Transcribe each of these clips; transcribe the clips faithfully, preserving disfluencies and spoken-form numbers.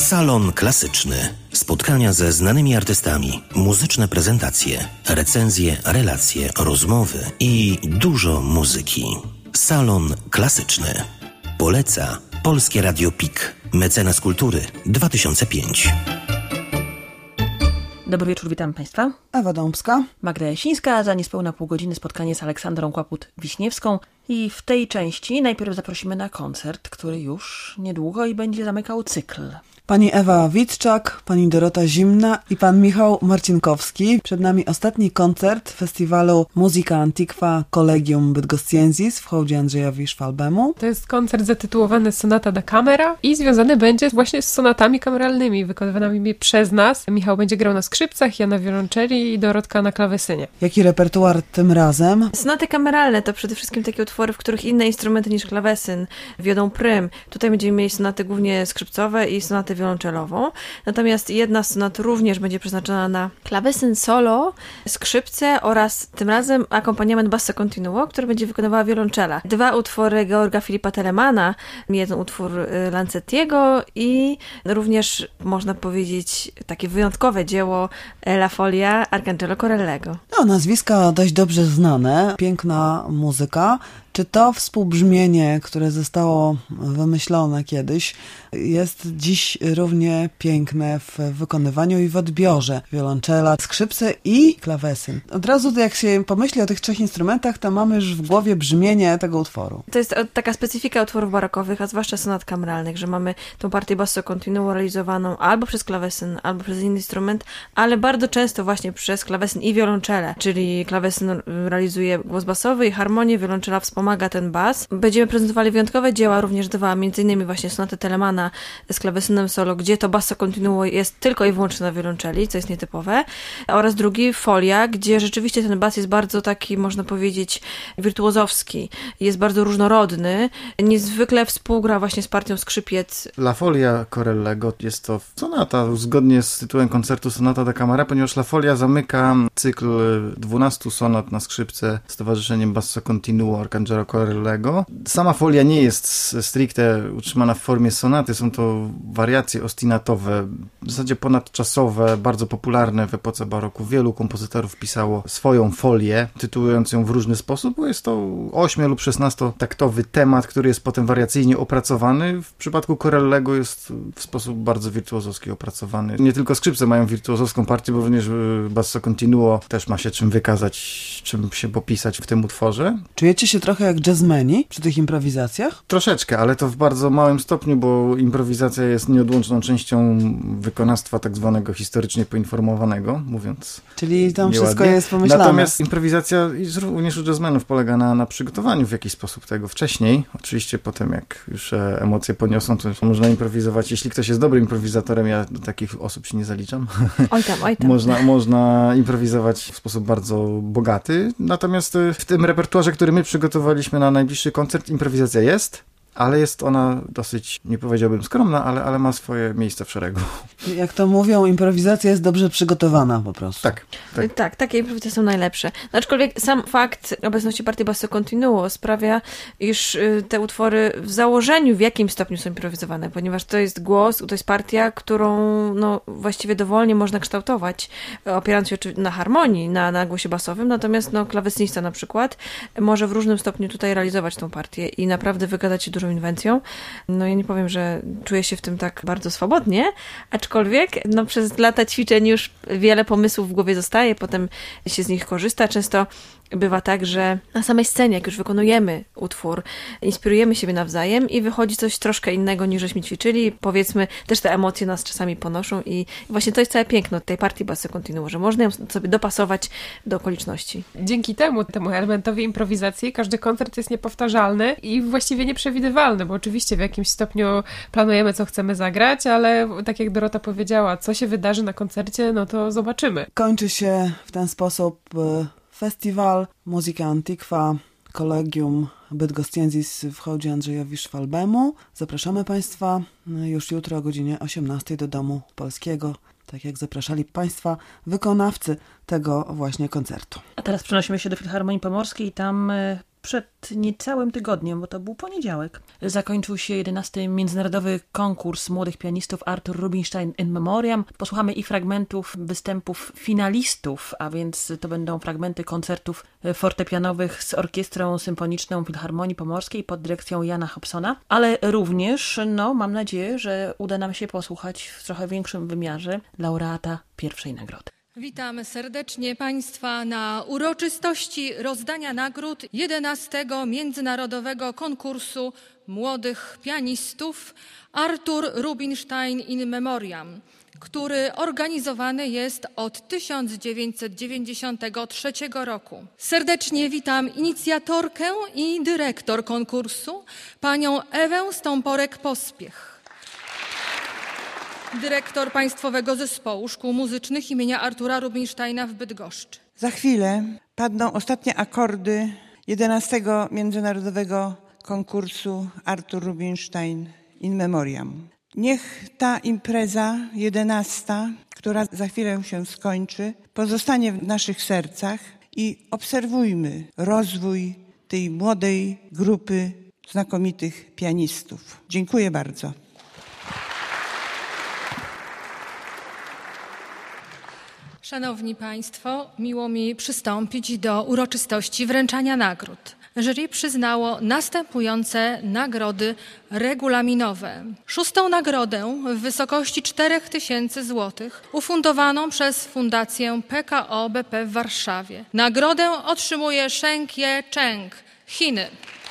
Salon Klasyczny. Spotkania ze znanymi artystami, muzyczne prezentacje, recenzje, relacje, rozmowy i dużo muzyki. Salon Klasyczny. Poleca Polskie Radio P I K. Mecenas Kultury dwa tysiące piąty. Dobry wieczór, witam Państwa. Ewa Dąbska. Magda Jasińska, za niespełna pół godziny spotkanie z Aleksandrą Kłaput-Wiśniewską. I w tej części najpierw zaprosimy na koncert, który już niedługo i będzie zamykał cykl. Pani Ewa Witczak, pani Dorota Zimna i pan Michał Marcinkowski. Przed nami ostatni koncert festiwalu Musica Antiqua Collegium Bydgoszcjensis w hołdzie Andrzejowi Szwalbemu. To jest koncert zatytułowany Sonata da Camera i związany będzie właśnie z sonatami kameralnymi wykonywanymi przez nas. Michał będzie grał na skrzypcach, ja na wiolonczeli i Dorotka na klawesynie. Jaki repertuar tym razem? Sonaty kameralne to przede wszystkim takie utwory, w których inne instrumenty niż klawesyn wiodą prym. Tutaj będziemy mieli sonaty głównie skrzypcowe i sonatę wiolonczelową. Natomiast jedna z sonat również będzie przeznaczona na klawesyn solo, skrzypce oraz tym razem akompaniament basso continuo, który będzie wykonywała wiolonczela. Dwa utwory Georga Filipa Telemana, jeden utwór Lancettiego i również można powiedzieć takie wyjątkowe dzieło La Folia Arcangelo Corellego. No, nazwiska dość dobrze znane, piękna muzyka. Czy to współbrzmienie, które zostało wymyślone kiedyś, jest dziś równie piękne w wykonywaniu i w odbiorze? Wiolonczela, skrzypce i klawesyn. Od razu jak się pomyśli o tych trzech instrumentach, to mamy już w głowie brzmienie tego utworu. To jest taka specyfika utworów barokowych, a zwłaszcza sonat kameralnych, że mamy tą partię basso continuo realizowaną albo przez klawesyn, albo przez inny instrument, ale bardzo często właśnie przez klawesyn i wiolonczelę, czyli klawesyn realizuje głos basowy i harmonię, wiolonczela wspomaga ten bas. Będziemy prezentowali wyjątkowe dzieła, również dwa, między innymi właśnie sonatę Telemana z klawesynem solo, gdzie to basso continuo jest tylko i wyłącznie na wiolonczeli, co jest nietypowe, oraz drugi Folia, gdzie rzeczywiście ten bas jest bardzo taki, można powiedzieć, wirtuozowski, jest bardzo różnorodny, niezwykle współgra właśnie z partią skrzypiec. La Folia Corellego jest to sonata, zgodnie z tytułem koncertu Sonata da Camera, ponieważ La Folia zamyka cykl dwunastu sonat na skrzypce z towarzyszeniem basso continuo Arcangelo Corellego. Sama folia nie jest stricte utrzymana w formie sonaty, są to wariacje ostinatowe, w zasadzie ponadczasowe, bardzo popularne w epoce baroku. Wielu kompozytorów pisało swoją folię, tytułując ją w różny sposób, bo jest to ośmiu lub szesnastotaktowy temat, który jest potem wariacyjnie opracowany. W przypadku Corellego jest w sposób bardzo wirtuozowski opracowany. Nie tylko skrzypce mają wirtuozowską partię, bo również basso continuo też ma się czym wykazać, czym się popisać w tym utworze. Czujecie się trochę jak jazzmeni przy tych improwizacjach? Troszeczkę, ale to w bardzo małym stopniu, bo improwizacja jest nieodłączną częścią wykonawstwa tak zwanego historycznie poinformowanego, mówiąc Czyli tam nieładnie. Wszystko jest pomyślane. Natomiast improwizacja również u jazzmenów polega na, na przygotowaniu w jakiś sposób tego wcześniej. Oczywiście potem jak już e, emocje poniosą, to można improwizować. Jeśli ktoś jest dobrym improwizatorem, ja do takich osób się nie zaliczam. Oj tam, oj tam. można, można improwizować w sposób bardzo bogaty. Natomiast w tym repertuarze, który my przygotowaliśmy na najbliższy koncert, improwizacja jest, ale jest ona dosyć, nie powiedziałbym skromna, ale, ale ma swoje miejsce w szeregu. Jak to mówią, improwizacja jest dobrze przygotowana po prostu. Tak, tak. Tak, takie improwizacje są najlepsze. Aczkolwiek sam fakt obecności partii basso continuo sprawia, iż te utwory w założeniu w jakimś stopniu są improwizowane, ponieważ to jest głos, to jest partia, którą no, właściwie dowolnie można kształtować, opierając się na harmonii, na, na głosie basowym, natomiast no, klawesynista na przykład może w różnym stopniu tutaj realizować tą partię i naprawdę wygadać się dużo inwencją. No ja nie powiem, że czuję się w tym tak bardzo swobodnie, aczkolwiek no, przez lata ćwiczeń już wiele pomysłów w głowie zostaje, potem się z nich korzysta. Często bywa tak, że na samej scenie, jak już wykonujemy utwór, inspirujemy siebie nawzajem i wychodzi coś troszkę innego niż żeśmy ćwiczyli. Powiedzmy, też te emocje nas czasami ponoszą i właśnie to jest całe piękno tej partii basso continuo, że można ją sobie dopasować do okoliczności. Dzięki temu, temu elementowi improwizacji, każdy koncert jest niepowtarzalny i właściwie nieprzewidywalny, bo oczywiście w jakimś stopniu planujemy, co chcemy zagrać, ale tak jak Dorota powiedziała, co się wydarzy na koncercie, no to zobaczymy. Kończy się w ten sposób festiwal Musica Antiqua Collegium Bydgoszcjensis w hołdzie Andrzejowi Szwalbemu. Zapraszamy Państwa już jutro o godzinie osiemnastej do Domu Polskiego, tak jak zapraszali Państwa wykonawcy tego właśnie koncertu. A teraz przenosimy się do Filharmonii Pomorskiej i tam przed niecałym tygodniem, bo to był poniedziałek, zakończył się jedenasty Międzynarodowy Konkurs Młodych Pianistów Artur Rubinstein in Memoriam. Posłuchamy i fragmentów występów finalistów, a więc to będą fragmenty koncertów fortepianowych z Orkiestrą Symfoniczną Filharmonii Pomorskiej pod dyrekcją Jana Hobsona, ale również, no mam nadzieję, że uda nam się posłuchać w trochę większym wymiarze laureata pierwszej nagrody. Witamy serdecznie Państwa na uroczystości rozdania nagród jedenastego Międzynarodowego Konkursu Młodych Pianistów Artur Rubinstein in Memoriam, który organizowany jest od tysiąc dziewięćset dziewięćdziesiątego trzeciego roku. Serdecznie witam inicjatorkę i dyrektor konkursu, panią Ewę Stąporek-Pospiech. Dyrektor Państwowego Zespołu Szkół Muzycznych imienia Artura Rubinsteina w Bydgoszczy. Za chwilę padną ostatnie akordy jedenastego Międzynarodowego Konkursu Artur Rubinstein in Memoriam. Niech ta impreza jedenasta, która za chwilę się skończy, pozostanie w naszych sercach i obserwujmy rozwój tej młodej grupy znakomitych pianistów. Dziękuję bardzo. Szanowni Państwo, miło mi przystąpić do uroczystości wręczania nagród. Jury przyznało następujące nagrody regulaminowe. Szóstą nagrodę w wysokości czterech tysięcy złotych ufundowaną przez Fundację P K O B P w Warszawie. Nagrodę otrzymuje Sheng Ye Cheng, Chiny.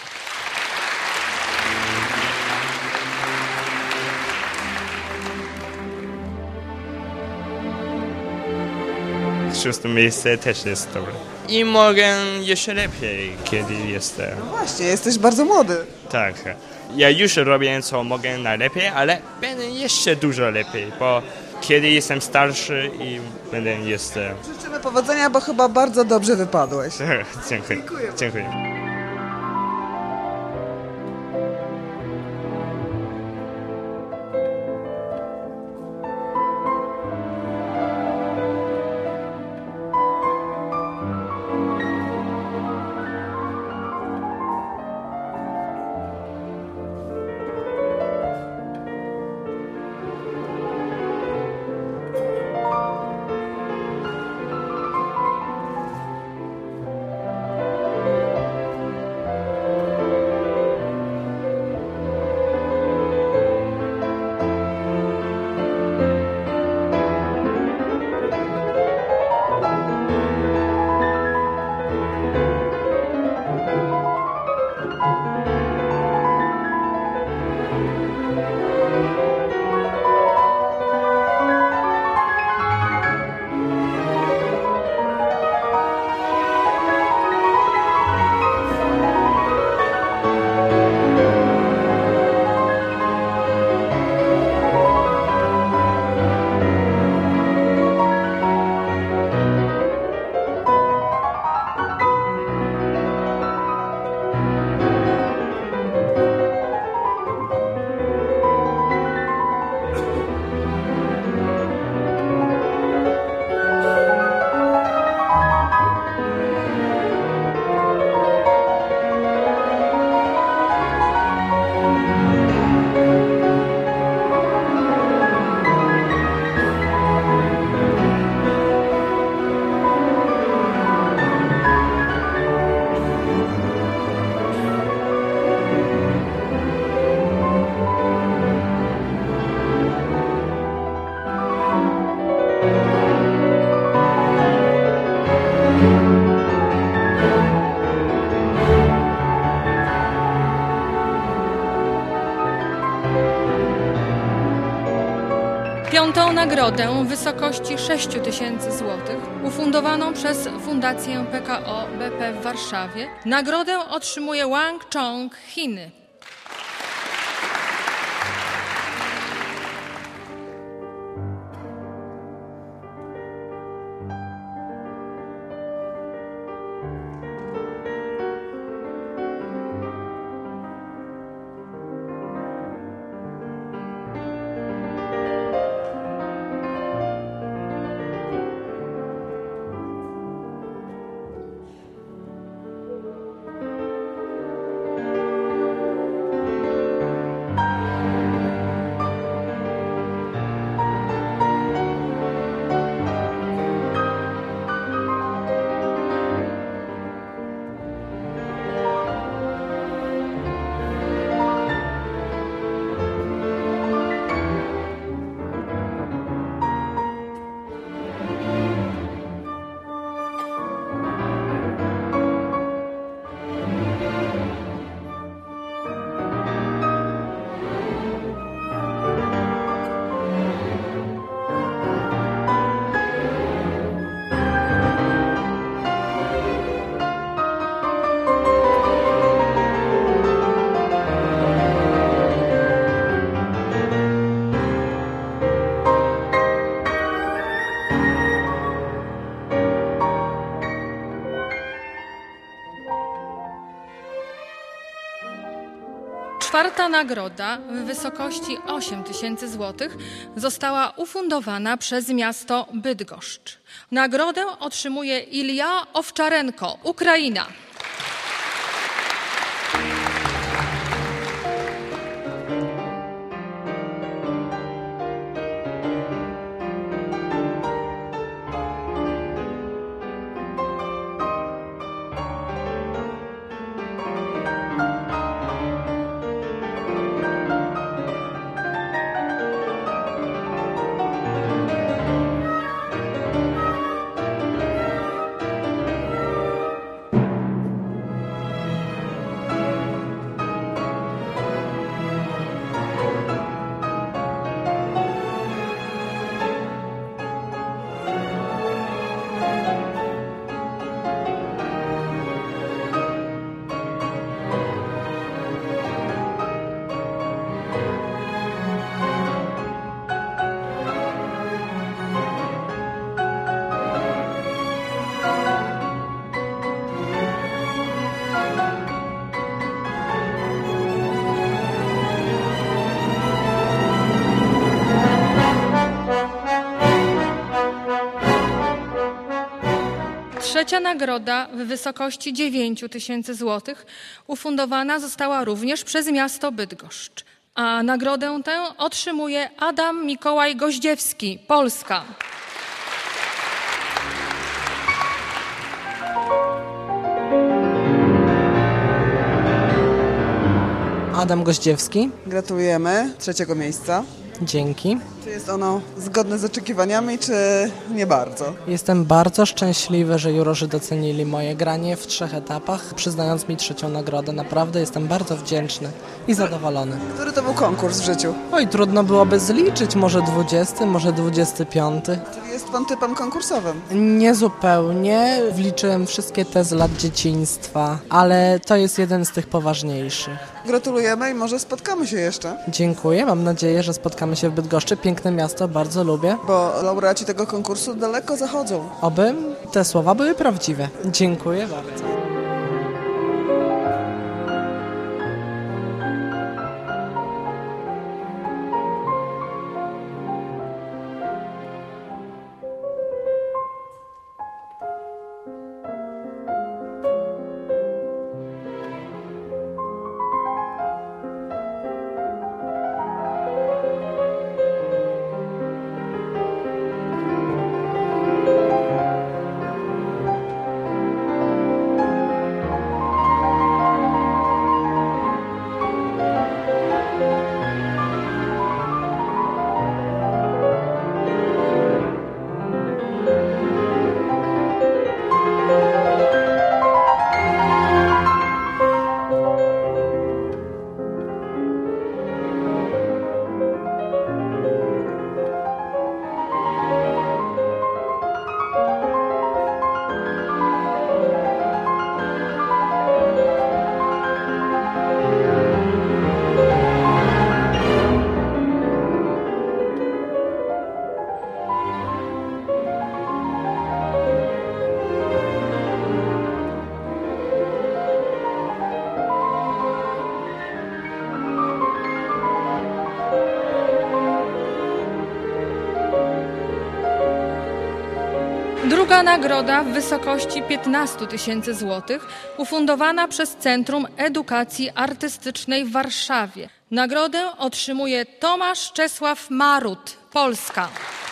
Szóste miejsce też jest dobre. I mogę jeszcze lepiej, kiedy jestem. No właśnie, jesteś bardzo młody. Tak. Ja już robię, co mogę najlepiej, ale będę jeszcze dużo lepiej, bo kiedy jestem starszy i będę jeszcze... Życzymy powodzenia, bo chyba bardzo dobrze wypadłeś. Dziękuję. Dziękuję. Dziękuję. Piątą nagrodę w wysokości sześć tysięcy złotych ufundowaną przez Fundację P K O B P w Warszawie. Nagrodę otrzymuje Wang Chong, Chiny. Czwarta nagroda w wysokości osiem tysięcy złotych została ufundowana przez miasto Bydgoszcz. Nagrodę otrzymuje Ilja Owczarenko, Ukraina. Trzecia nagroda w wysokości dziewięć tysięcy złotych ufundowana została również przez miasto Bydgoszcz, a nagrodę tę otrzymuje Adam Mikołaj Goździewski, Polska. Adam Goździewski. Gratulujemy trzeciego miejsca. Dzięki. Czy jest ono zgodne z oczekiwaniami, czy nie bardzo? Jestem bardzo szczęśliwy, że jurorzy docenili moje granie w trzech etapach, przyznając mi trzecią nagrodę. Naprawdę jestem bardzo wdzięczny i zadowolony. Który to był konkurs w życiu? Oj, trudno byłoby zliczyć, może dwudziesty, może dwudziesty piąty. Czyli jest pan typem konkursowym? Nie zupełnie. Wliczyłem wszystkie te z lat dzieciństwa, ale to jest jeden z tych poważniejszych. Gratulujemy i może spotkamy się jeszcze. Dziękuję, mam nadzieję, że spotkamy się w Bydgoszczy. Piękne miasto, bardzo lubię. Bo laureaci tego konkursu daleko zachodzą. Oby te słowa były prawdziwe. Dziękuję bardzo. Druga nagroda w wysokości piętnaście tysięcy złotych ufundowana przez Centrum Edukacji Artystycznej w Warszawie. Nagrodę otrzymuje Tomasz Czesław Marut, Polska.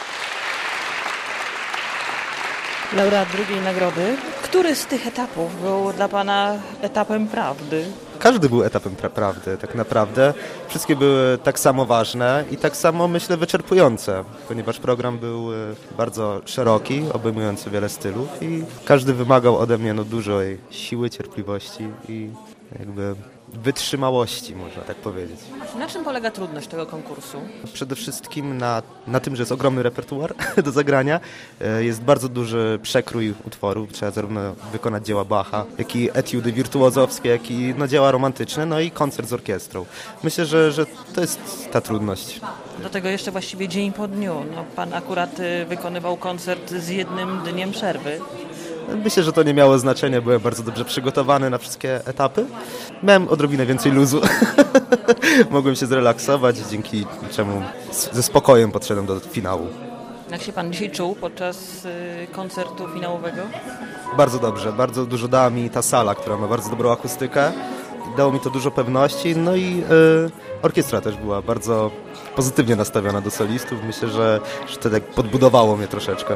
Laureat drugiej nagrody. Który z tych etapów był dla pana etapem prawdy? Każdy był etapem pra- prawdy, tak naprawdę. Wszystkie były tak samo ważne i tak samo, myślę, wyczerpujące, ponieważ program był bardzo szeroki, obejmujący wiele stylów i każdy wymagał ode mnie no, dużej siły, cierpliwości i jakby wytrzymałości, można tak powiedzieć. Na czym polega trudność tego konkursu? Przede wszystkim na, na tym, że jest ogromny repertuar do zagrania. Jest bardzo duży przekrój utworów. Trzeba zarówno wykonać dzieła Bacha, jak i etiudy wirtuozowskie, jak i no, dzieła romantyczne, no i koncert z orkiestrą. Myślę, że, że to jest ta trudność. Do tego jeszcze właściwie dzień po dniu. No, pan akurat y, wykonywał koncert z jednym dniem przerwy. Myślę, że to nie miało znaczenia, byłem bardzo dobrze przygotowany na wszystkie etapy. Miałem odrobinę więcej luzu. Mogłem się zrelaksować, dzięki czemu ze spokojem podszedłem do finału. Jak się pan dzisiaj czuł podczas y, koncertu finałowego? Bardzo dobrze, bardzo dużo dała mi ta sala, która ma bardzo dobrą akustykę. Dało mi to dużo pewności, no i y, orkiestra też była bardzo pozytywnie nastawiona do solistów. Myślę, że, że to tak podbudowało mnie troszeczkę.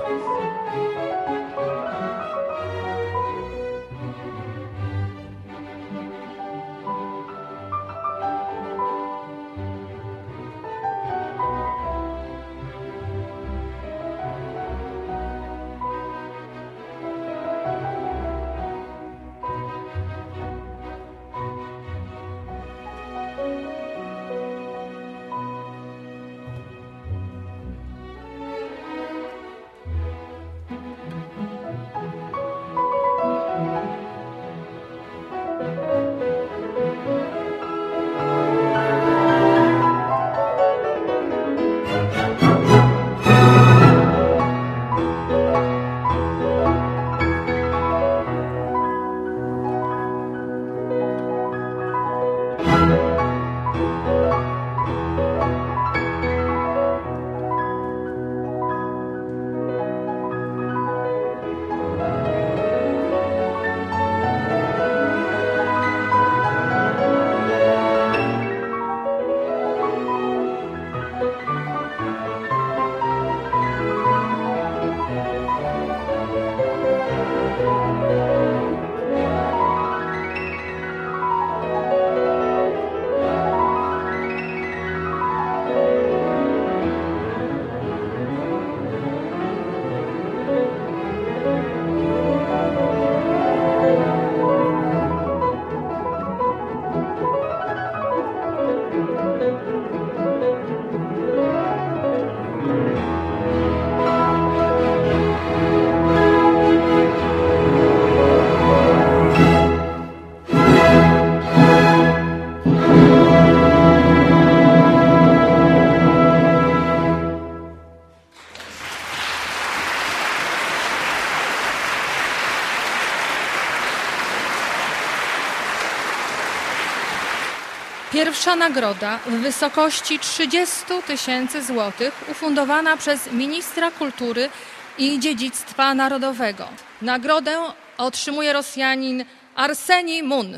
Pierwsza nagroda w wysokości trzydzieści tysięcy złotych ufundowana przez ministra kultury i dziedzictwa narodowego. Nagrodę otrzymuje Rosjanin Arsenij Mun.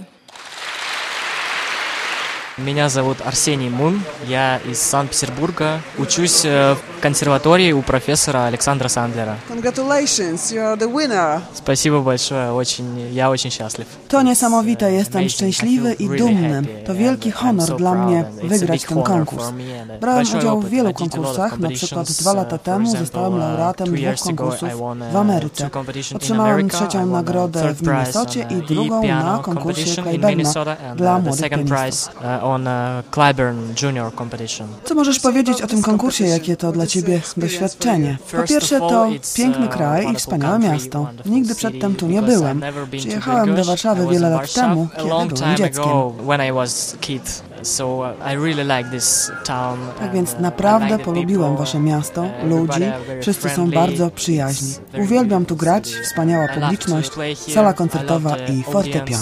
Меня зовут Арсений Мун, я из Санкт-Петербурга, учусь в консерватории у профессора Александра Сандлера. Congratulations, you are the winner. Спасибо большое, очень, я очень счастлив. To niesamowite, jestem szczęśliwy i dumny. To wielki honor dla mnie wygrać ten konkurs. Brałem udział w wielu konkursach, na przykład dwa lata temu zostałem laureatem dwóch konkursów w Ameryce. Otrzymałem trzecią nagrodę w Minnesocie i drugą na konkursie Clyburna dla młodych pianistów. Co możesz powiedzieć o tym konkursie? Jakie to dla Ciebie doświadczenie? Po pierwsze, to piękny kraj i wspaniałe miasto. Nigdy przedtem tu nie byłem. Przyjechałem do Warszawy wiele lat temu, kiedy byłem dzieckiem. Tak więc naprawdę polubiłem Wasze miasto, ludzi, wszyscy są bardzo przyjaźni. Uwielbiam tu grać, wspaniała publiczność, sala koncertowa i fortepian.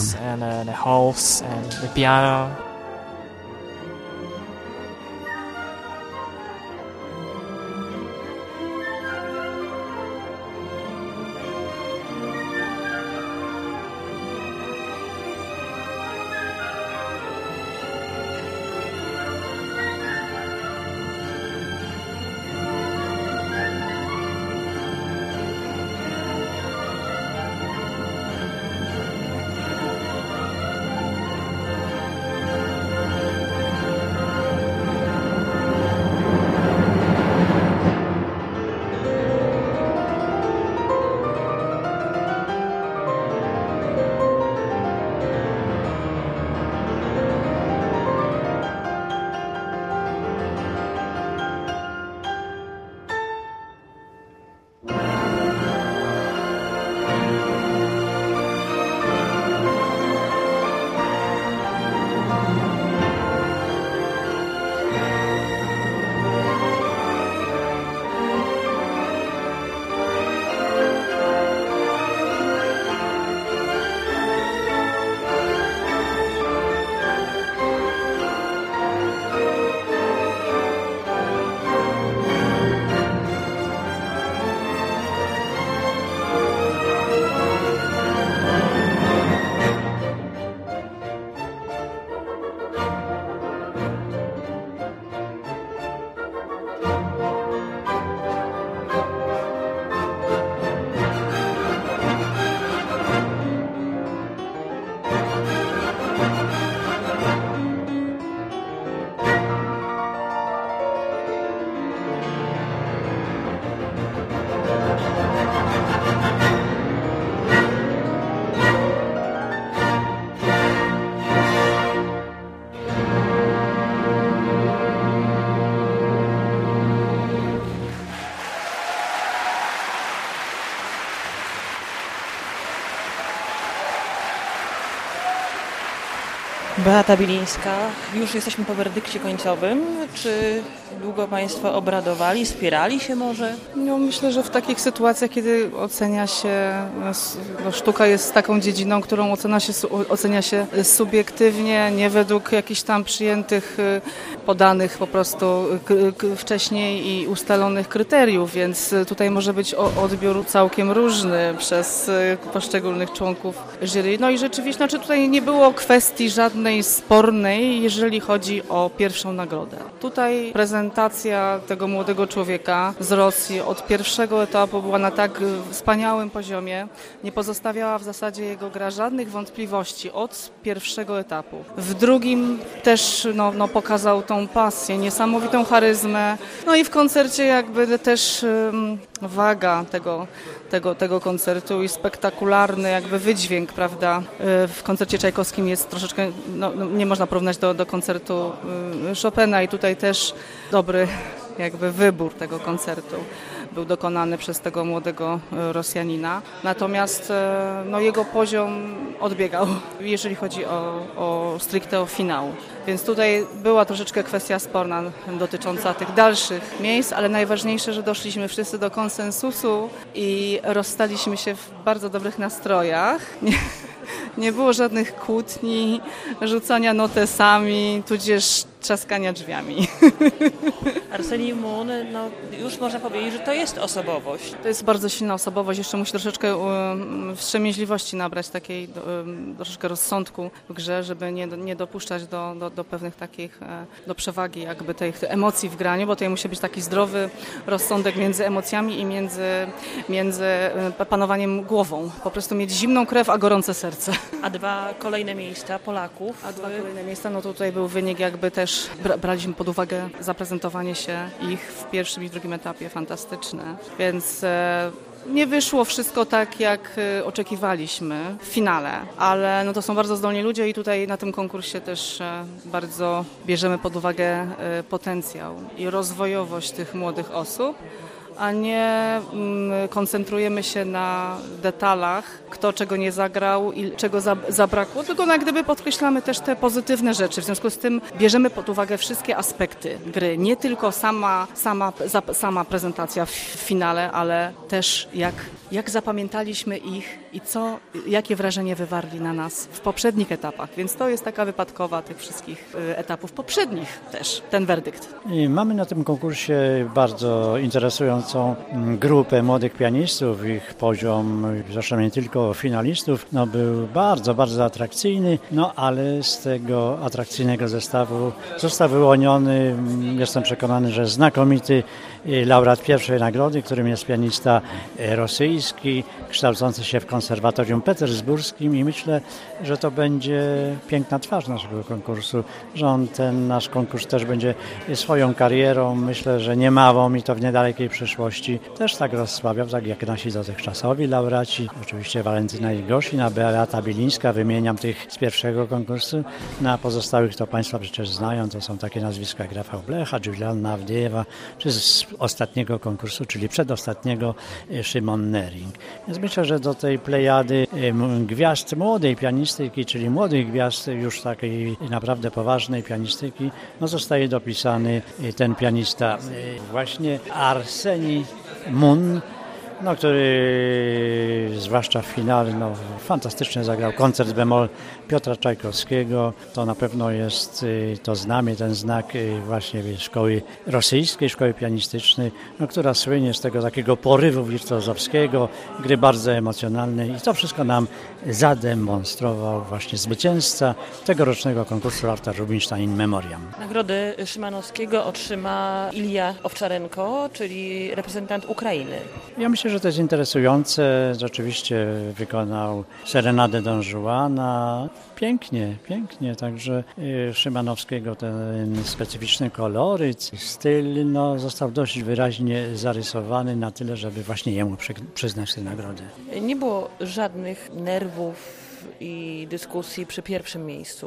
Beata Bilińska. Już jesteśmy po werdykcie końcowym. Czy długo Państwo obradowali, spierali się może? No, myślę, że w takich sytuacjach, kiedy ocenia się, no, sztuka jest taką dziedziną, którą ocenia się, ocenia się subiektywnie, nie według jakichś tam przyjętych, podanych po prostu wcześniej i ustalonych kryteriów, więc tutaj może być odbiór całkiem różny przez poszczególnych członków jury. No i rzeczywiście, znaczy tutaj nie było kwestii żadnej spornej, jeżeli chodzi o pierwszą nagrodę. Tutaj prezentacja tego młodego człowieka z Rosji od pierwszego etapu była na tak wspaniałym poziomie, nie pozostawiała w zasadzie jego gra żadnych wątpliwości od pierwszego etapu. W drugim też no, no, pokazał tą pasję, niesamowitą charyzmę, no i w koncercie jakby też um, waga tego, tego, tego koncertu i spektakularny jakby wydźwięk, prawda, w koncercie czajkowskim jest troszeczkę, no, no, nie można porównać do, do koncertu Chopina i tutaj też dobry jakby wybór tego koncertu był dokonany przez tego młodego Rosjanina. Natomiast no, jego poziom odbiegał, jeżeli chodzi o, o stricte o finał. Więc tutaj była troszeczkę kwestia sporna dotycząca tych dalszych miejsc, ale najważniejsze, że doszliśmy wszyscy do konsensusu i rozstaliśmy się w bardzo dobrych nastrojach. Nie, nie było żadnych kłótni, rzucania notesami, tudzież trzaskania drzwiami. Arseni Mun, no już można powiedzieć, że to jest osobowość. To jest bardzo silna osobowość, jeszcze musi troszeczkę um, wstrzemięźliwości nabrać, takiej um, troszeczkę rozsądku w grze, żeby nie, nie dopuszczać do, do, do pewnych takich, do przewagi jakby tych emocji w graniu, bo tutaj musi być taki zdrowy rozsądek między emocjami i między, między panowaniem głową. Po prostu mieć zimną krew, a gorące serce. A dwa kolejne miejsca Polaków? A dwa kolejne miejsca, no tutaj był wynik jakby też braliśmy pod uwagę zaprezentowanie się ich w pierwszym i drugim etapie fantastyczne, więc e, nie wyszło wszystko tak, jak e, oczekiwaliśmy w finale, ale no to są bardzo zdolni ludzie i tutaj na tym konkursie też e, bardzo bierzemy pod uwagę e, potencjał i rozwojowość tych młodych osób, a nie mm, koncentrujemy się na detalach, kto czego nie zagrał i czego za, zabrakło, tylko jak gdyby podkreślamy też te pozytywne rzeczy. W związku z tym bierzemy pod uwagę wszystkie aspekty gry, nie tylko sama, sama, za, sama prezentacja w finale, ale też jak, jak zapamiętaliśmy ich i co, jakie wrażenie wywarli na nas w poprzednich etapach. Więc to jest taka wypadkowa tych wszystkich etapów poprzednich też, ten werdykt. I mamy na tym konkursie bardzo interesującą grupę młodych pianistów. Ich poziom, zresztą nie tylko finalistów, no był bardzo, bardzo atrakcyjny, no ale z tego atrakcyjnego zestawu został wyłoniony, jestem przekonany, że znakomity laureat pierwszej nagrody, którym jest pianista rosyjski, kształcący się w konserwatorium petersburskim i myślę, że to będzie piękna twarz naszego konkursu, że on ten nasz konkurs też będzie swoją karierą, myślę, że niemałą i to w niedalekiej przyszłości też tak rozsławiał, tak jak nasi dotychczasowi laureaci, oczywiście Walentyna Igosina, Beata Bilińska, wymieniam tych z pierwszego konkursu, na pozostałych to Państwo przecież znają, to są takie nazwiska jak Rafał Blecha, Julianna Awdiejewa, czy z ostatniego konkursu, czyli przedostatniego Szymon Nering. Więc myślę, że do tej plejady gwiazd młodej pianistyki, czyli młodych gwiazd już takiej naprawdę poważnej pianistyki, no zostaje dopisany ten pianista właśnie Arseni Mun, no, który zwłaszcza w finale no, fantastycznie zagrał koncert bemol Piotra Czajkowskiego. To na pewno jest to znamie, ten znak właśnie szkoły rosyjskiej, szkoły pianistycznej, no, która słynie z tego takiego porywu wirtuozowskiego, gry bardzo emocjonalnej i to wszystko nam zademonstrował właśnie zwycięzca tegorocznego konkursu Artur Rubinstein in Memoriam. Nagrodę Szymanowskiego otrzyma Ilja Owczarenko, czyli reprezentant Ukrainy. Ja myślę, że to jest interesujące. Rzeczywiście wykonał serenadę Don Juana. Pięknie, pięknie. Także Szymanowskiego ten specyficzny koloryt, styl no, został dość wyraźnie zarysowany na tyle, żeby właśnie jemu przy, przyznać tę nagrodę. Nie było żadnych nerwów i dyskusji przy pierwszym miejscu.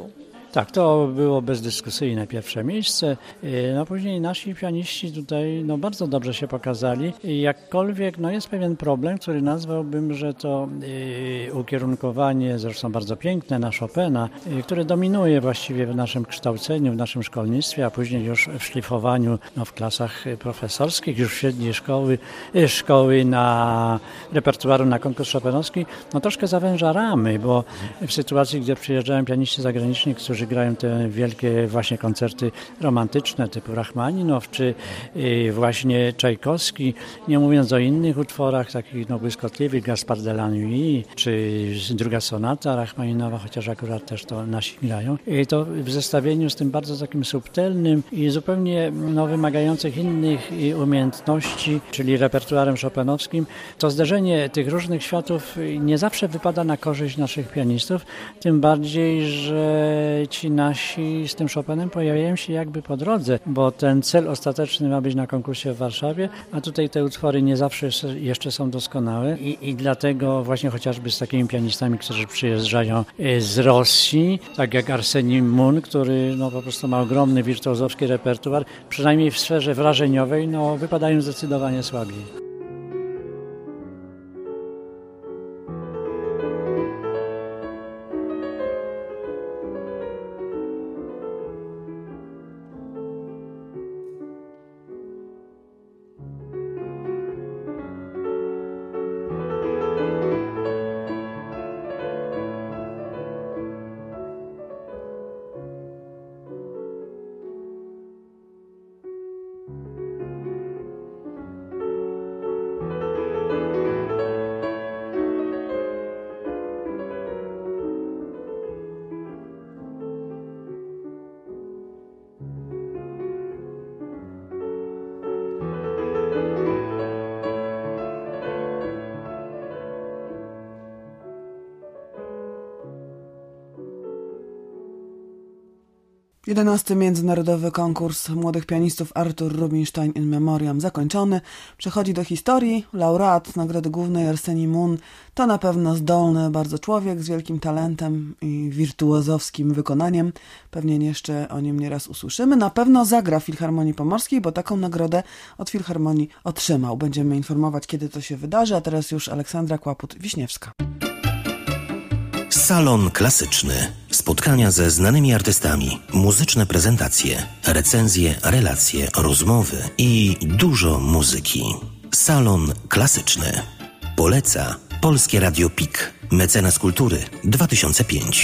Tak, to było bezdyskusyjne pierwsze miejsce. No później nasi pianiści tutaj no, bardzo dobrze się pokazali. Jakkolwiek no, jest pewien problem, który nazwałbym, że to y, ukierunkowanie, zresztą bardzo piękne na Chopina, y, które dominuje właściwie w naszym kształceniu, w naszym szkolnictwie, a później już w szlifowaniu no, w klasach profesorskich, już w średniej szkoły, y, szkoły na repertuaru na konkurs chopinowski, no troszkę zawęża ramy, bo w sytuacji, gdzie przyjeżdżają pianiści zagraniczni, którzy grają te wielkie właśnie koncerty romantyczne typu Rachmaninow czy y, właśnie Czajkowski, nie mówiąc o innych utworach takich no, błyskotliwych, Gaspard de la Nuit czy druga sonata Rachmaninowa, chociaż akurat też to nasi grają. I to w zestawieniu z tym bardzo takim subtelnym i zupełnie no, wymagających innych umiejętności, czyli repertuarem chopinowskim, to zderzenie tych różnych światów nie zawsze wypada na korzyść naszych pianistów, tym bardziej, że ci nasi z tym Chopinem pojawiają się jakby po drodze, bo ten cel ostateczny ma być na konkursie w Warszawie, a tutaj te utwory nie zawsze jeszcze są doskonałe i, i dlatego właśnie chociażby z takimi pianistami, którzy przyjeżdżają z Rosji, tak jak Arseni Mun, który no, po prostu ma ogromny wirtuozowski repertuar, przynajmniej w sferze wrażeniowej, no wypadają zdecydowanie słabiej. jedenasty Międzynarodowy Konkurs Młodych Pianistów Artur Rubinstein in Memoriam zakończony. Przechodzi do historii. Laureat Nagrody Głównej Arseni Mun to na pewno zdolny bardzo człowiek z wielkim talentem i wirtuozowskim wykonaniem. Pewnie jeszcze o nim nieraz usłyszymy. Na pewno zagra w Filharmonii Pomorskiej, bo taką nagrodę od Filharmonii otrzymał. Będziemy informować, kiedy to się wydarzy, a teraz już Aleksandra Kłaput-Wiśniewska. Salon Klasyczny. Spotkania ze znanymi artystami, muzyczne prezentacje, recenzje, relacje, rozmowy i dużo muzyki. Salon Klasyczny. Poleca Polskie Radio P I K. Mecenas Kultury dwa tysiące piąty.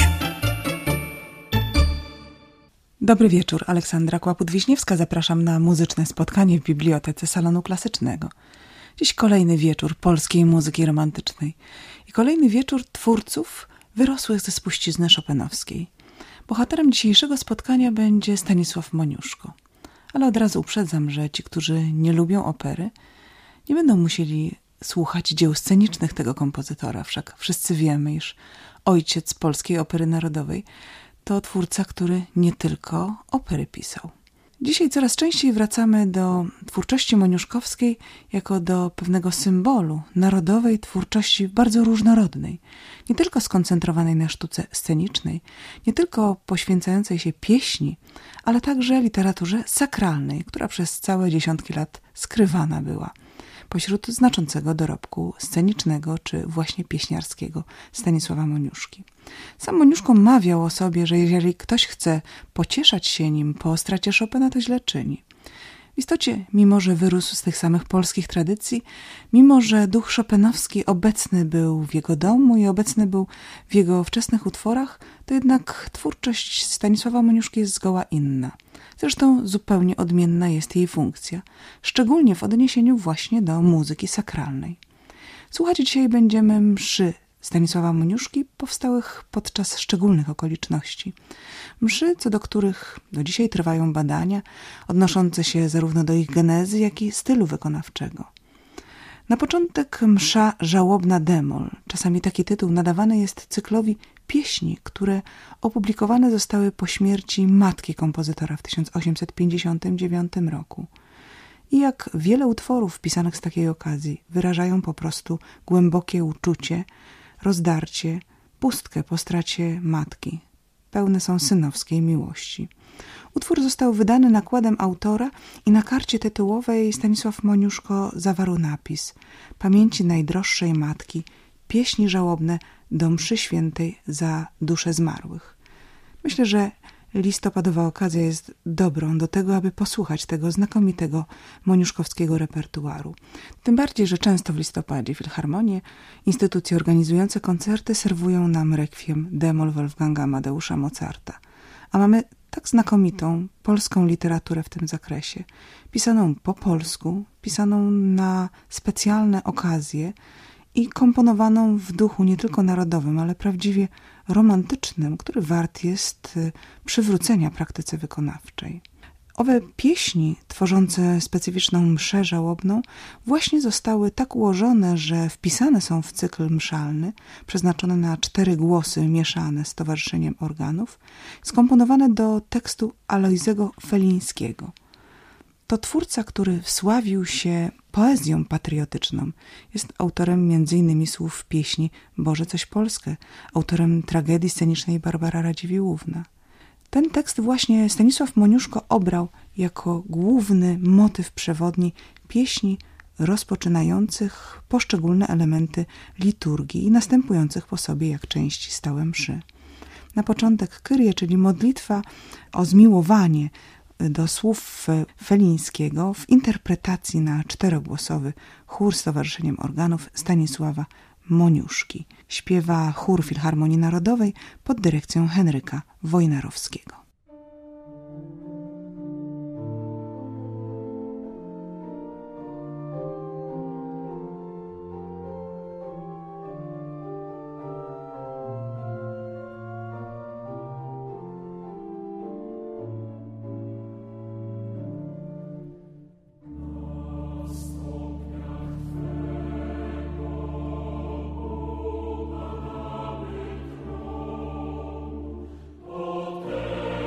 Dobry wieczór, Aleksandra Kłaput-Wiśniewska. Zapraszam na muzyczne spotkanie w Bibliotece Salonu Klasycznego. Dziś kolejny wieczór polskiej muzyki romantycznej i kolejny wieczór twórców wyrosłych ze spuścizny chopinowskiej. Bohaterem dzisiejszego spotkania będzie Stanisław Moniuszko. Ale od razu uprzedzam, że ci, którzy nie lubią opery, nie będą musieli słuchać dzieł scenicznych tego kompozytora. Wszak wszyscy wiemy, iż ojciec polskiej opery narodowej to twórca, który nie tylko opery pisał. Dzisiaj coraz częściej wracamy do twórczości moniuszkowskiej jako do pewnego symbolu narodowej twórczości bardzo różnorodnej. Nie tylko skoncentrowanej na sztuce scenicznej, nie tylko poświęcającej się pieśni, ale także literaturze sakralnej, która przez całe dziesiątki lat skrywana była pośród znaczącego dorobku scenicznego czy właśnie pieśniarskiego Stanisława Moniuszki. Sam Moniuszko mawiał o sobie, że jeżeli ktoś chce pocieszać się nim po stracie Chopina, to źle czyni. W istocie, mimo że wyrósł z tych samych polskich tradycji, mimo że duch chopinowski obecny był w jego domu i obecny był w jego wczesnych utworach, to jednak twórczość Stanisława Moniuszki jest zgoła inna. Zresztą zupełnie odmienna jest jej funkcja, szczególnie w odniesieniu właśnie do muzyki sakralnej. Słuchać dzisiaj będziemy mszy Stanisława Moniuszki powstałych podczas szczególnych okoliczności. Mszy, co do których do dzisiaj trwają badania, odnoszące się zarówno do ich genezy, jak i stylu wykonawczego. Na początek msza żałobna d-moll. Czasami taki tytuł nadawany jest cyklowi pieśni, które opublikowane zostały po śmierci matki kompozytora w tysiąc osiemset pięćdziesiątym dziewiątym roku. I jak wiele utworów pisanych z takiej okazji wyrażają po prostu głębokie uczucie, rozdarcie, pustkę po stracie matki. pełne są synowskiej miłości. Utwór został wydany nakładem autora i na karcie tytułowej Stanisław Moniuszko zawarł napis: Pamięci najdroższej matki, pieśni żałobne do mszy świętej za dusze zmarłych. Myślę, że listopadowa okazja jest dobrą do tego, aby posłuchać tego znakomitego moniuszkowskiego repertuaru. Tym bardziej, że często w listopadzie filharmonie, instytucje organizujące koncerty serwują nam rekwiem d-moll Wolfganga Amadeusza Mozarta. A mamy tak znakomitą polską literaturę w tym zakresie, pisaną po polsku, pisaną na specjalne okazje i komponowaną w duchu nie tylko narodowym, ale prawdziwie romantycznym, który wart jest przywrócenia praktyce wykonawczej. Owe pieśni, tworzące specyficzną mszę żałobną, właśnie zostały tak ułożone, że wpisane są w cykl mszalny, przeznaczony na cztery głosy mieszane z towarzyszeniem organów, skomponowane do tekstu Alojzego Felińskiego. To twórca, który wsławił się poezją patriotyczną. Jest autorem między innymi słów pieśni Boże coś Polskę, autorem tragedii scenicznej Barbara Radziwiłłówna. Ten tekst właśnie Stanisław Moniuszko obrał jako główny motyw przewodni pieśni rozpoczynających poszczególne elementy liturgii i następujących po sobie jak części stałe mszy. Na początek Kyrie, czyli modlitwa o zmiłowanie do słów Felińskiego w interpretacji na czterogłosowy chór z towarzyszeniem organów Stanisława Moniuszki. Śpiewa chór Filharmonii Narodowej pod dyrekcją Henryka Wojnarowskiego. Okay.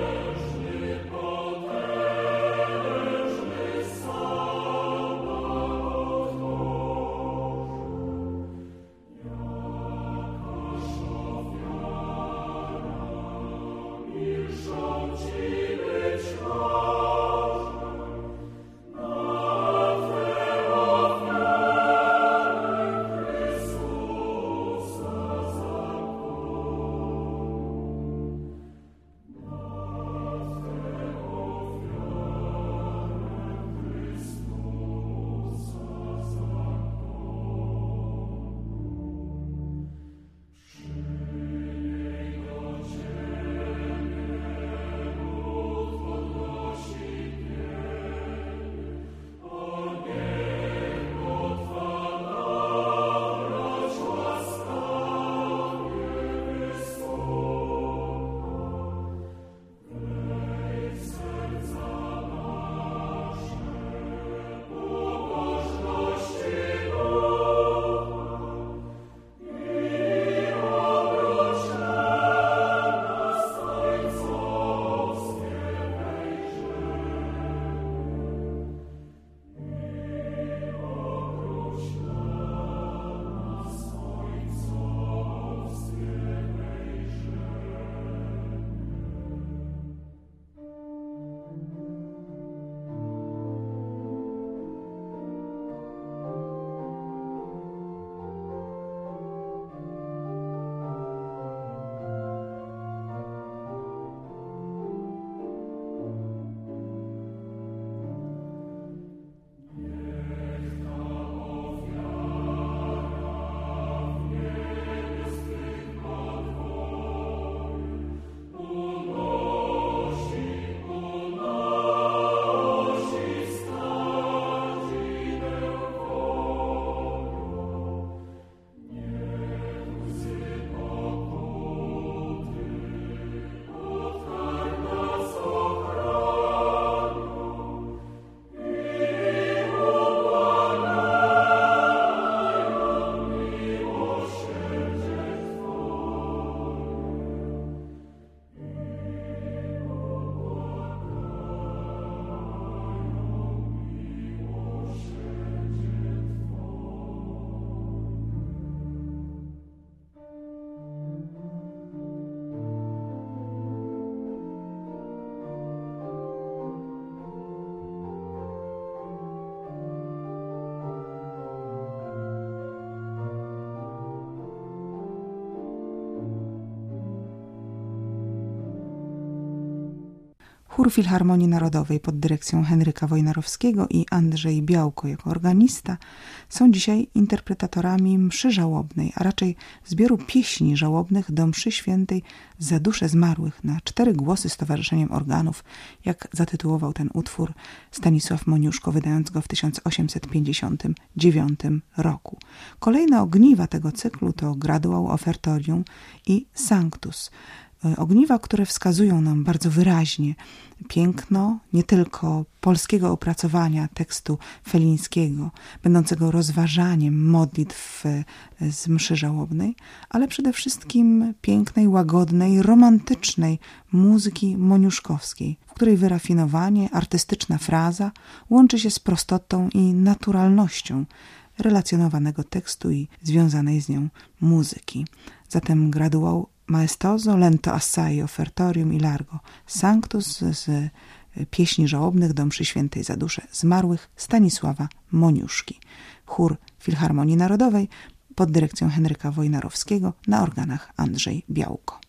Chór Filharmonii Narodowej pod dyrekcją Henryka Wojnarowskiego i Andrzej Białko jako organista są dzisiaj interpretatorami mszy żałobnej, a raczej zbioru pieśni żałobnych do mszy świętej za dusze zmarłych na cztery głosy z Towarzyszeniem Organów, jak zatytułował ten utwór Stanisław Moniuszko, wydając go w tysiąc osiemset pięćdziesiątym dziewiątym roku. Kolejne ogniwa tego cyklu to Graduał, Ofertorium i Sanctus. Ogniwa, które wskazują nam bardzo wyraźnie piękno nie tylko polskiego opracowania tekstu felińskiego, będącego rozważaniem modlitw z mszy żałobnej, ale przede wszystkim pięknej, łagodnej, romantycznej muzyki moniuszkowskiej, w której wyrafinowanie, artystyczna fraza łączy się z prostotą i naturalnością relacjonowanego tekstu i związanej z nią muzyki. Zatem Graduał Maestoso, Lento Assai, Ofertorium i Largo, Sanctus z pieśni żałobnych do mszy świętej za dusze zmarłych Stanisława Moniuszki. Chór Filharmonii Narodowej pod dyrekcją Henryka Wojnarowskiego, na organach Andrzej Białko.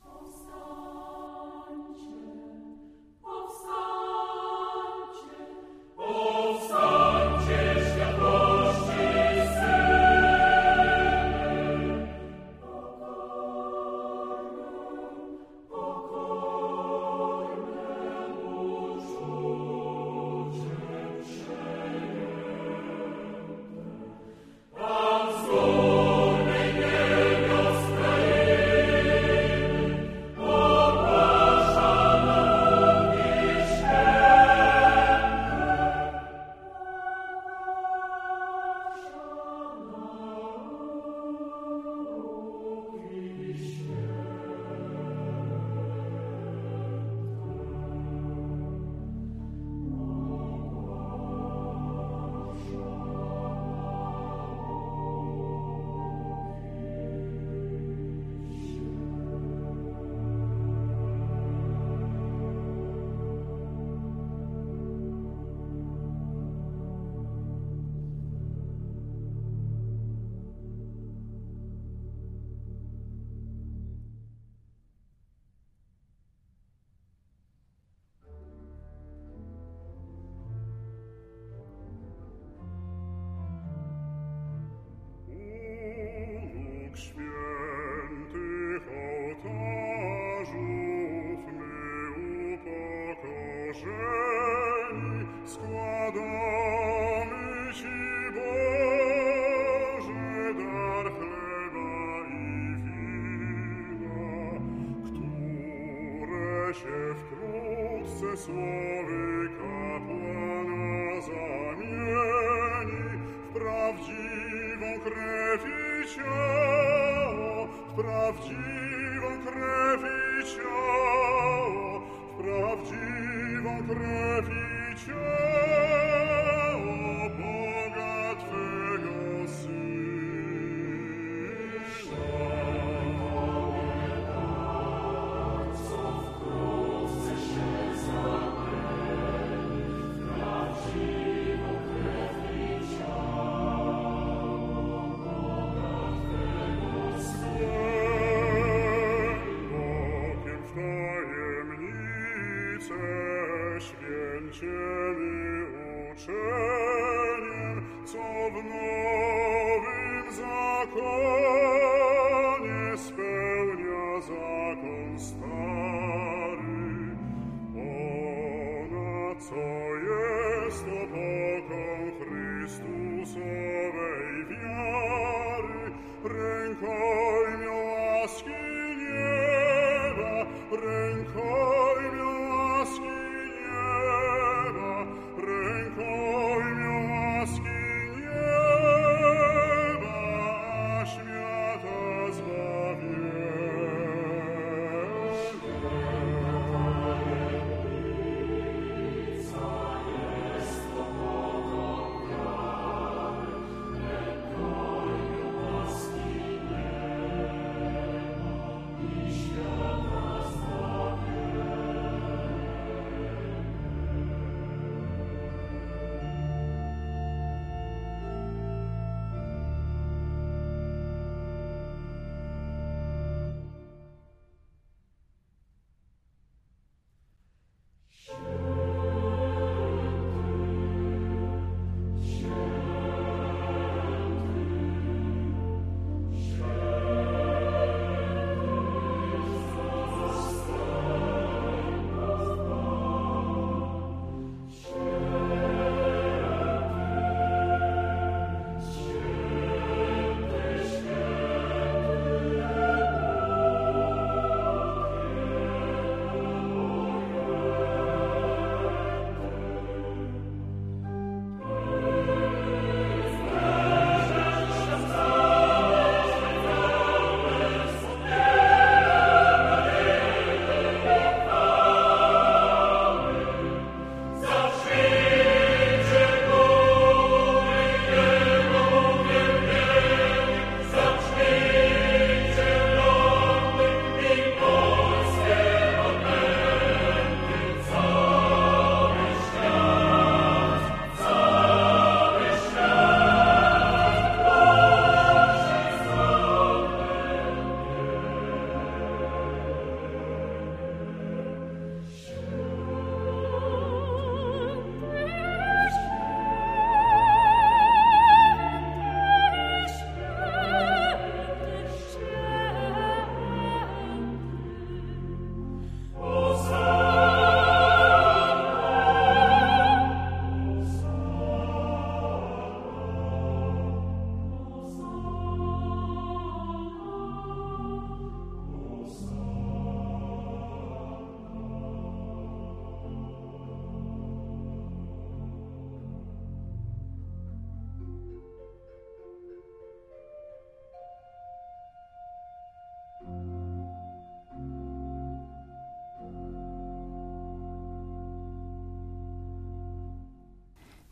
Aż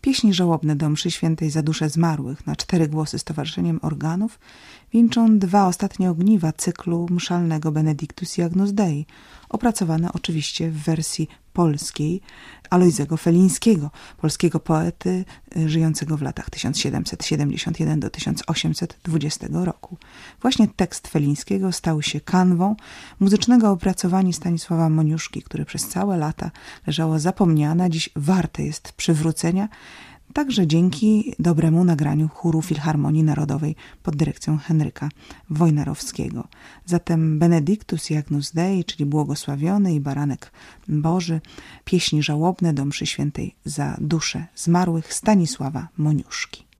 Pieśni żałobne do mszy świętej za duszę zmarłych na cztery głosy z Towarzyszeniem Organów wieńczą dwa ostatnie ogniwa cyklu mszalnego Benedictus i Agnus Dei, opracowane oczywiście w wersji polskiej Alojzego Felińskiego, polskiego poety żyjącego w latach tysiąc siedemset siedemdziesiąt jeden do tysiąc osiemset dwudziestego roku. Właśnie tekst Felińskiego stał się kanwą muzycznego opracowania Stanisława Moniuszki, które przez całe lata leżało zapomniane, a dziś warte jest przywrócenia, także dzięki dobremu nagraniu chóru Filharmonii Narodowej pod dyrekcją Henryka Wojnarowskiego. Zatem Benedictus i Agnus Dei, czyli Błogosławiony i Baranek Boży, pieśni żałobne do mszy świętej za duszę zmarłych Stanisława Moniuszki.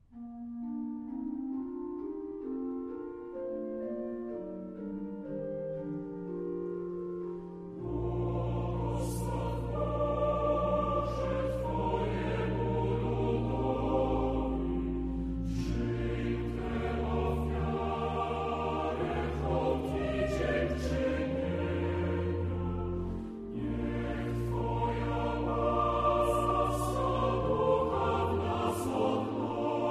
Oh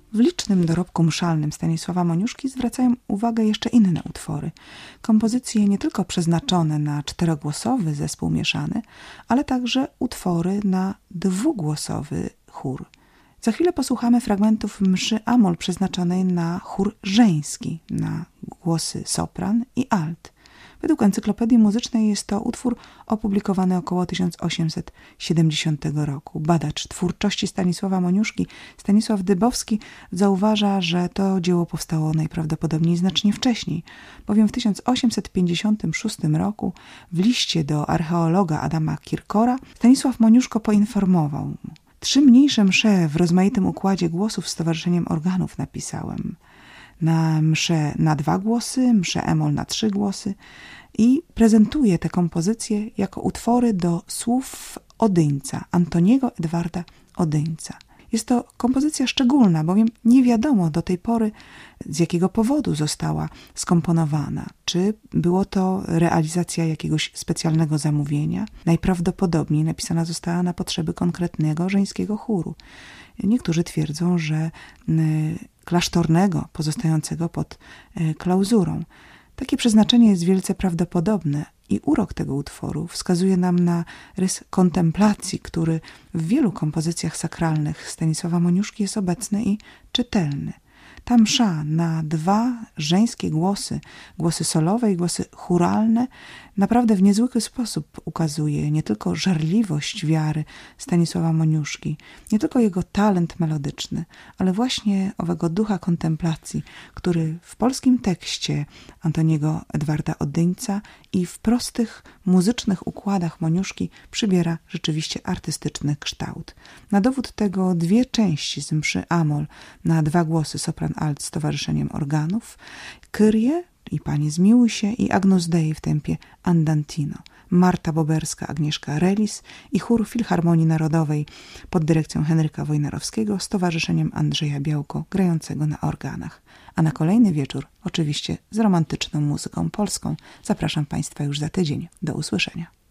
W licznym dorobku mszalnym Stanisława Moniuszki zwracają uwagę jeszcze inne utwory. Kompozycje nie tylko przeznaczone na czterogłosowy zespół mieszany, ale także utwory na dwugłosowy chór. Za chwilę posłuchamy fragmentów mszy Amol przeznaczonej na chór żeński, na głosy sopran i alt. Według Encyklopedii Muzycznej jest to utwór opublikowany około tysiąc osiemset siedemdziesiątego roku. Badacz twórczości Stanisława Moniuszki, Stanisław Dybowski, zauważa, że to dzieło powstało najprawdopodobniej znacznie wcześniej, bowiem w tysiąc osiemset pięćdziesiątym szóstym roku w liście do archeologa Adama Kirkora Stanisław Moniuszko poinformował mu: trzy mniejsze msze w rozmaitym układzie głosów z Stowarzyszeniem Organów napisałem. Na mszę na dwa głosy, mszę emol na trzy głosy i prezentuje te kompozycje jako utwory do słów Odyńca, Antoniego Edwarda Odyńca. Jest to kompozycja szczególna, bowiem nie wiadomo do tej pory, z jakiego powodu została skomponowana. Czy było to realizacja jakiegoś specjalnego zamówienia? Najprawdopodobniej napisana została na potrzeby konkretnego żeńskiego chóru. Niektórzy twierdzą, że klasztornego, pozostającego pod klauzurą. Takie przeznaczenie jest wielce prawdopodobne i urok tego utworu wskazuje nam na rys kontemplacji, który w wielu kompozycjach sakralnych Stanisława Moniuszki jest obecny i czytelny. Ta msza na dwa żeńskie głosy, głosy solowe i głosy chóralne, naprawdę w niezwykły sposób ukazuje nie tylko żarliwość wiary Stanisława Moniuszki, nie tylko jego talent melodyczny, ale właśnie owego ducha kontemplacji, który w polskim tekście Antoniego Edwarda Odyńca i w prostych muzycznych układach Moniuszki przybiera rzeczywiście artystyczny kształt. Na dowód tego dwie części z mszy Amol na dwa głosy sopran alt z Towarzyszeniem Organów, Kyrie i Panie zmiłuj się i Agnus Dei w tempie Andantino, Marta Boberska, Agnieszka Relis i chór Filharmonii Narodowej pod dyrekcją Henryka Wojnarowskiego z Towarzyszeniem Andrzeja Białko grającego na organach. A na kolejny wieczór oczywiście z romantyczną muzyką polską zapraszam Państwa już za tydzień. Do usłyszenia.